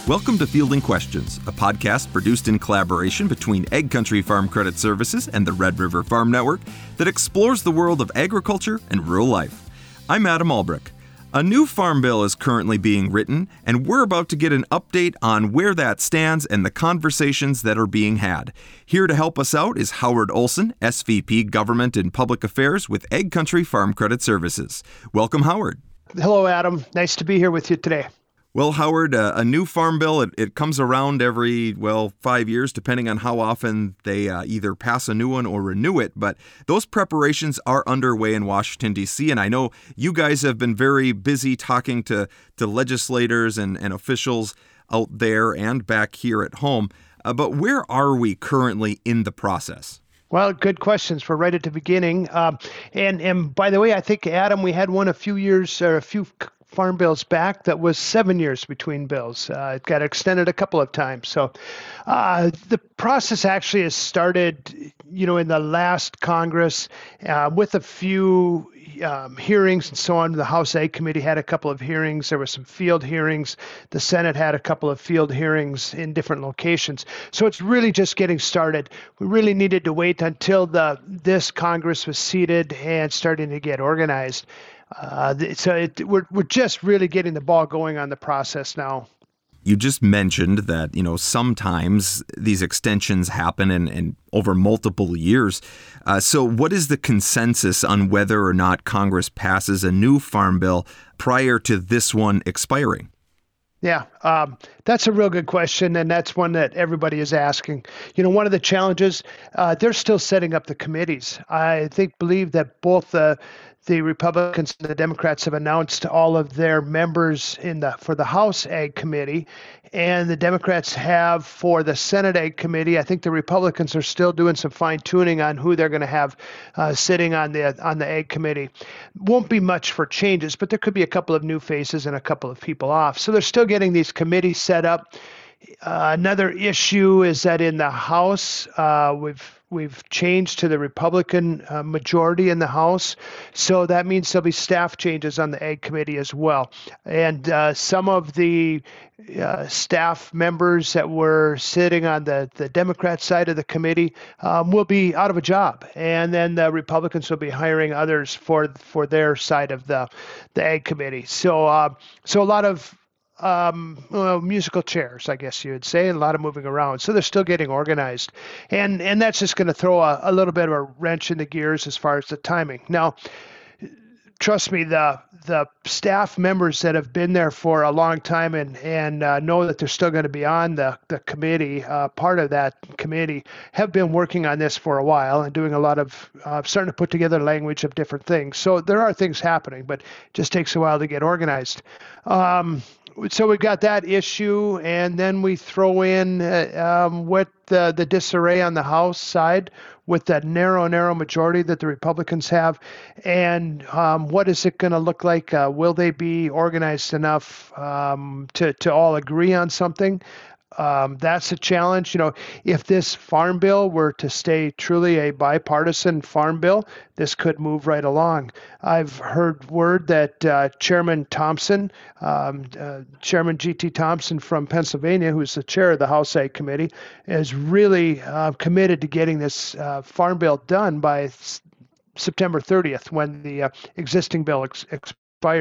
Welcome to Fielding Questions, a podcast produced in collaboration between Ag Country Farm Credit Services and the Red River Farm Network that explores the world of agriculture and rural life. I'm Adam Albrecht. A new farm bill is currently being written, and we're about to get an update on where that stands and the conversations that are being had. Here to help us out is Howard Olson, SVP Government and Public Affairs with Ag Country Farm Credit Services. Welcome, Howard. Hello, Adam. Nice to be here with you today. Well, Howard, a new farm bill, it comes around every, 5 years, depending on how often they either pass a new one or renew it. But those preparations are underway in Washington, D.C., and I know you guys have been very busy talking to legislators and officials out there and back here at home. But where are we currently in the process? Well, good questions. We're right at the beginning. And by the way, I think, Adam, we had one a few farm bills back that was 7 years between bills. It got extended a couple of times. So the process actually has started, in the last Congress with a few hearings and so on. The House Ag Committee had a couple of hearings. There were some field hearings. The Senate had a couple of field hearings in different locations. So it's really just getting started. We really needed to wait until this Congress was seated and starting to get organized. We're just really getting the ball going on the process now. You just mentioned that, sometimes these extensions happen and over multiple years. So what is the consensus on whether or not Congress passes a new farm bill prior to this one expiring? Yeah, that's a real good question, and that's one that everybody is asking. One of the challenges, they're still setting up the committees. I believe that both the Republicans and the Democrats have announced all of their members for the House Ag Committee, and the Democrats have for the Senate Ag Committee. I think the Republicans are still doing some fine tuning on who they're going to have sitting on the Ag Committee. Won't be much for changes, but there could be a couple of new faces and a couple of people off. So they're still getting these committees set up. Another issue is that in the House, we've changed to the Republican majority in the House, so that means there'll be staff changes on the Ag Committee as well. And some of the staff members that were sitting on the Democrat side of the committee will be out of a job, and then the Republicans will be hiring others for their side of the Ag Committee. So a lot of musical chairs, I guess you would say, and a lot of moving around. So they're still getting organized. And that's just going to throw a little bit of a wrench in the gears as far as the timing. Now, trust me, the staff members that have been there for a long time and know that they're still going to be on the committee, part of that committee, have been working on this for a while and doing a lot of starting to put together language of different things. So there are things happening, but it just takes a while to get organized. So we've got that issue, and then we throw in what the disarray on the House side with that narrow majority that the Republicans have, and what is it going to look like? Will they be organized enough to all agree on something? That's a challenge. If this farm bill were to stay truly a bipartisan farm bill, this could move right along. I've heard word that Chairman Thompson, Chairman G.T. Thompson from Pennsylvania, who's the chair of the House Ag Committee, is really committed to getting this farm bill done by September 30th, when the existing bill expires.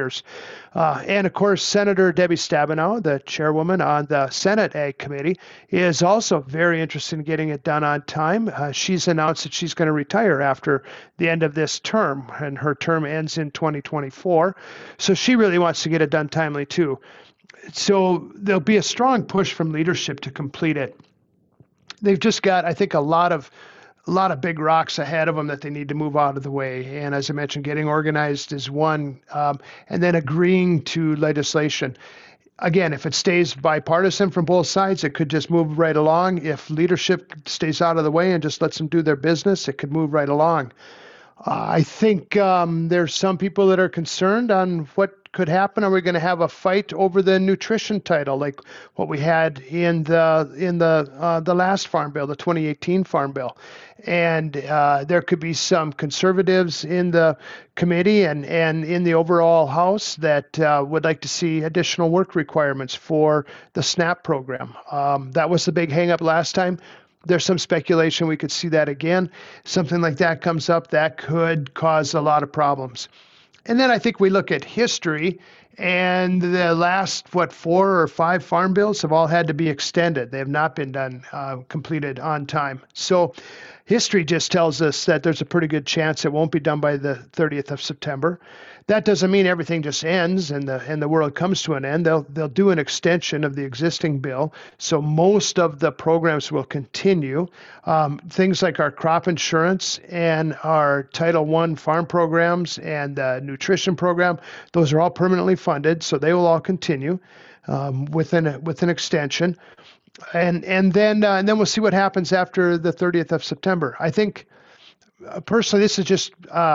And of course, Senator Debbie Stabenow, the chairwoman on the Senate Ag Committee, is also very interested in getting it done on time. She's announced that she's going to retire after the end of this term, and her term ends in 2024. So she really wants to get it done timely too. So there'll be a strong push from leadership to complete it. They've just got, I think, a lot of big rocks ahead of them that they need to move out of the way. And as I mentioned, getting organized is one, and then agreeing to legislation. Again, if it stays bipartisan from both sides, it could just move right along. If leadership stays out of the way and just lets them do their business, it could move right along. I think there's some people that are concerned on what could happen. Are we going to have a fight over the nutrition title, like what we had in the last Farm Bill, the 2018 Farm Bill? And there could be some conservatives in the committee and in the overall House that would like to see additional work requirements for the SNAP program. That was the big hang-up last time. There's some speculation we could see that again. Something like that comes up, that could cause a lot of problems. And then I think we look at history, and the last, 4 or 5 farm bills have all had to be extended. They have not been completed on time. So history just tells us that there's a pretty good chance it won't be done by the 30th of September. That doesn't mean everything just ends and the world comes to an end. They'll do an extension of the existing bill, so most of the programs will continue. Things like our crop insurance and our Title I farm programs and the nutrition program, those are all permanently funded, so they will all continue with an extension. And then we'll see what happens after the 30th of September. I think. Personally, this is just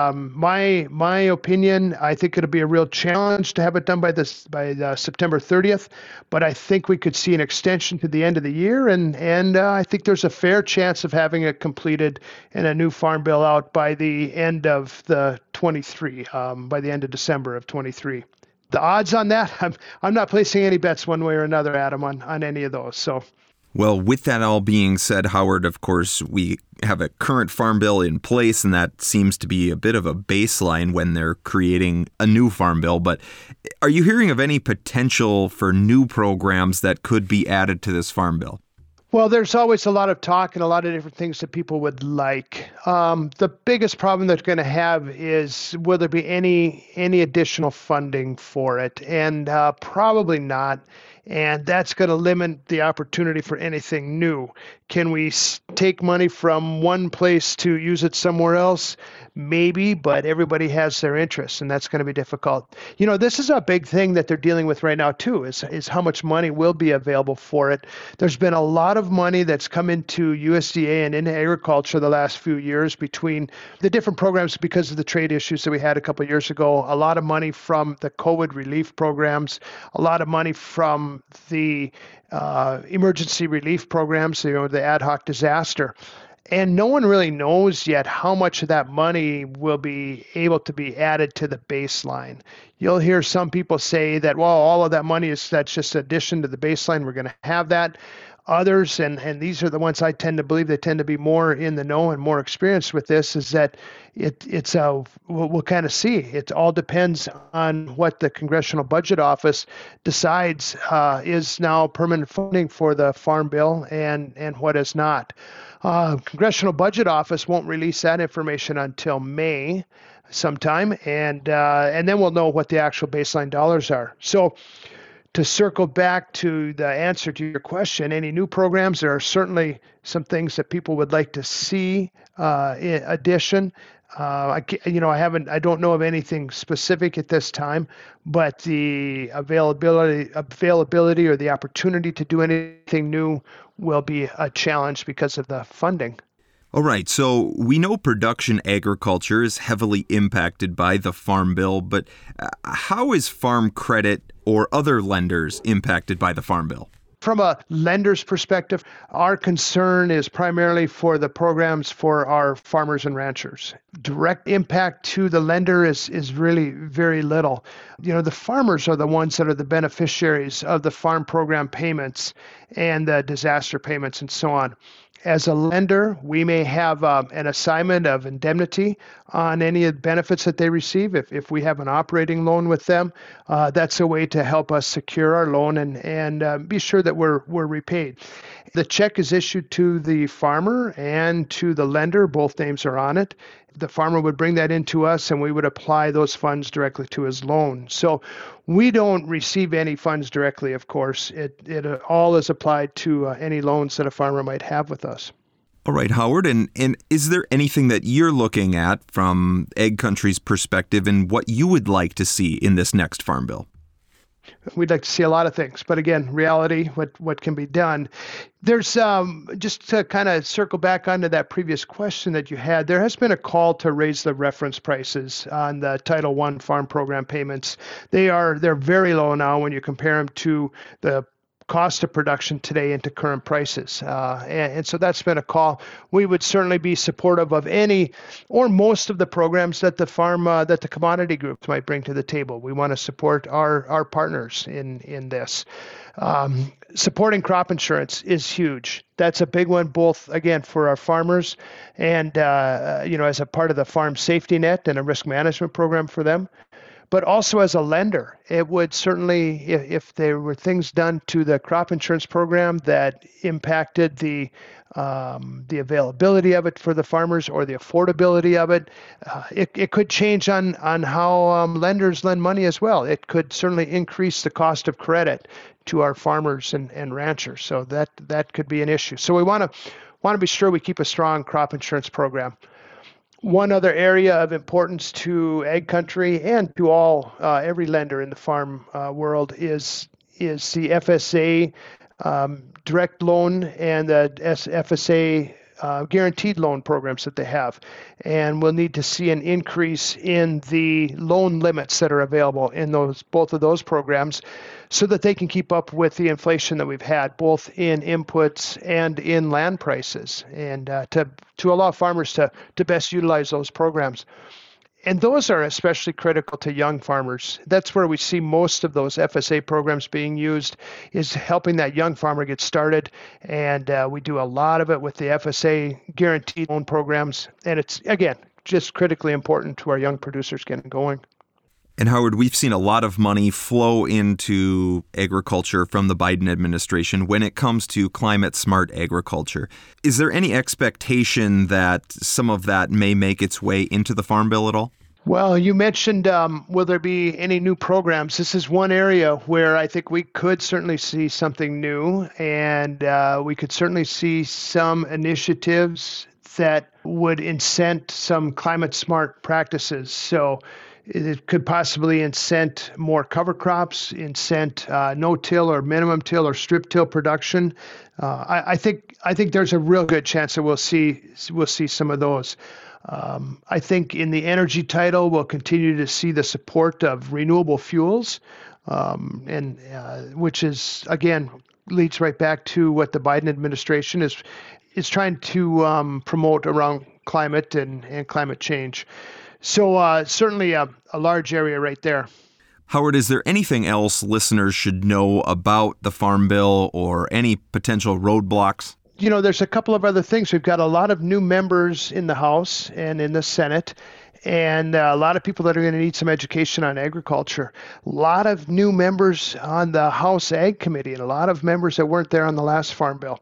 my opinion. I think it'll be a real challenge to have it done by September 30th, but I think we could see an extension to the end of the year, and I think there's a fair chance of having it completed and a new farm bill out by the end of the 23, by the end of December of 23. The odds on that, I'm not placing any bets one way or another, Adam, on any of those. So. Well, with that all being said, Howard, of course, we have a current farm bill in place, and that seems to be a bit of a baseline when they're creating a new farm bill. But are you hearing of any potential for new programs that could be added to this farm bill? Well, there's always a lot of talk and a lot of different things that people would like. The biggest problem they're going to have is, will there be any additional funding for it? And probably not. And that's going to limit the opportunity for anything new. Can we take money from one place to use it somewhere else? Maybe, but everybody has their interests, and that's going to be difficult. This is a big thing that they're dealing with right now, too, is how much money will be available for it. There's been a lot of money that's come into USDA and into agriculture the last few years between the different programs because of the trade issues that we had a couple of years ago. A lot of money from the COVID relief programs, a lot of money from the emergency relief programs, the ad hoc disaster. And no one really knows yet how much of that money will be able to be added to the baseline. You'll hear some people say that, well, all of that money that's just addition to the baseline. We're going to have that. Others, and these are the ones I tend to believe, they tend to be more in the know and more experienced with this, is that we'll kind of see. It all depends on what the Congressional Budget Office decides is now permanent funding for the Farm Bill and what is not. Congressional Budget Office won't release that information until May sometime, and then we'll know what the actual baseline dollars are. So to circle back to the answer to your question, any new programs, there are certainly some things that people would like to see in addition. I don't know of anything specific at this time, but the availability or the opportunity to do anything new will be a challenge because of the funding. All right, so we know production agriculture is heavily impacted by the Farm Bill, but how is farm credit or other lenders impacted by the Farm Bill? From a lender's perspective, our concern is primarily for the programs for our farmers and ranchers. Direct impact to the lender is really very little. The farmers are the ones that are the beneficiaries of the farm program payments and the disaster payments and so on. As a lender, we may have an assignment of indemnity on any benefits that they receive. If we have an operating loan with them, that's a way to help us secure our loan and be sure that we're repaid. The check is issued to the farmer and to the lender. Both names are on it. The farmer would bring that into us, and we would apply those funds directly to his loan. So we don't receive any funds directly, of course. It all is applied to any loans that a farmer might have with us. All right, Howard, and is there anything that you're looking at from Ag Country's perspective and what you would like to see in this next Farm Bill? We'd like to see a lot of things, but again, reality, what can be done. There's just to kind of circle back onto that previous question that you had, there has been a call to raise the reference prices on the Title I farm program payments. They're very low now when you compare them to the cost of production today into current prices. And so that's been a call. We would certainly be supportive of any or most of the programs that that the commodity groups might bring to the table. We want to support our partners in this. Supporting crop insurance is huge. That's a big one, both, again, for our farmers and, as a part of the farm safety net and a risk management program for them. But also as a lender, it would certainly, if there were things done to the crop insurance program that impacted the availability of it for the farmers or the affordability of it, it could change on how lenders lend money as well. It could certainly increase the cost of credit to our farmers and ranchers. So that could be an issue. So we want to be sure we keep a strong crop insurance program. One other area of importance to Ag Country and to every lender in the farm world is the FSA direct loan and the FSA guaranteed loan programs that they have. And we'll need to see an increase in the loan limits that are available in both of those programs so that they can keep up with the inflation that we've had, both in inputs and in land prices, and to allow farmers to best utilize those programs. And those are especially critical to young farmers. That's where we see most of those FSA programs being used, is helping that young farmer get started. And we do a lot of it with the FSA guaranteed loan programs. And it's, again, just critically important to our young producers getting going. And Howard, we've seen a lot of money flow into agriculture from the Biden administration when it comes to climate-smart agriculture. Is there any expectation that some of that may make its way into the Farm Bill at all? Well, you mentioned, will there be any new programs? This is one area where I think we could certainly see something new, and we could certainly see some initiatives that would incent some climate-smart practices. So it could possibly incent more cover crops, incent no-till or minimum till or strip-till production. I think there's a real good chance that we'll see some of those. I think in the energy title, we'll continue to see the support of renewable fuels, and which is, again, leads right back to what the Biden administration is trying to promote around climate and climate change. So certainly a large area right there. Howard, is there anything else listeners should know about the Farm Bill or any potential roadblocks? There's a couple of other things. We've got a lot of new members in the House and in the Senate, and a lot of people that are going to need some education on agriculture. A lot of new members on the House Ag Committee and a lot of members that weren't there on the last Farm Bill.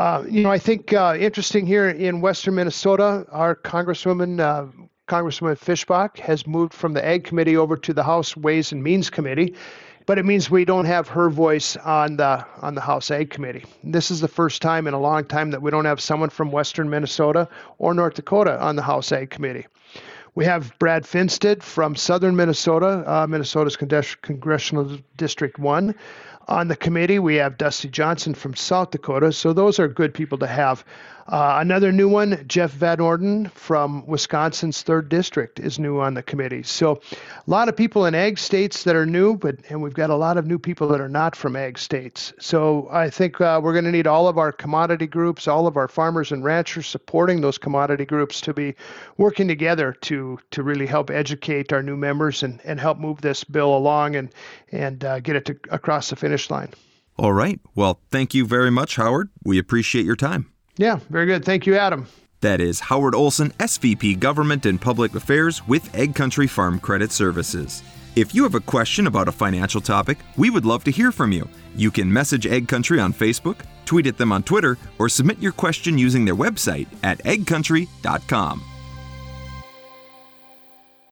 I think interesting here in Western Minnesota, our Congresswoman Fischbach has moved from the Ag Committee over to the House Ways and Means Committee, but it means we don't have her voice on the House Ag Committee. This is the first time in a long time that we don't have someone from Western Minnesota or North Dakota on the House Ag Committee. We have Brad Finstad from Southern Minnesota, Minnesota's Congressional District 1. On the committee, we have Dusty Johnson from South Dakota, so those are good people to have. Another new one, Jeff Van Orden from Wisconsin's 3rd District is new on the committee. So a lot of people in ag states that are new, and we've got a lot of new people that are not from ag states. So I think we're going to need all of our commodity groups, all of our farmers and ranchers supporting those commodity groups to be working together to really help educate our new members and help move this bill along and get it across the finish line. All right. Well, thank you very much, Howard. We appreciate your time. Yeah, very good. Thank you, Adam. That is Howard Olson, SVP Government and Public Affairs with Ag Country Farm Credit Services. If you have a question about a financial topic, we would love to hear from you. You can message Ag Country on Facebook, tweet at them on Twitter, or submit your question using their website at agcountry.com.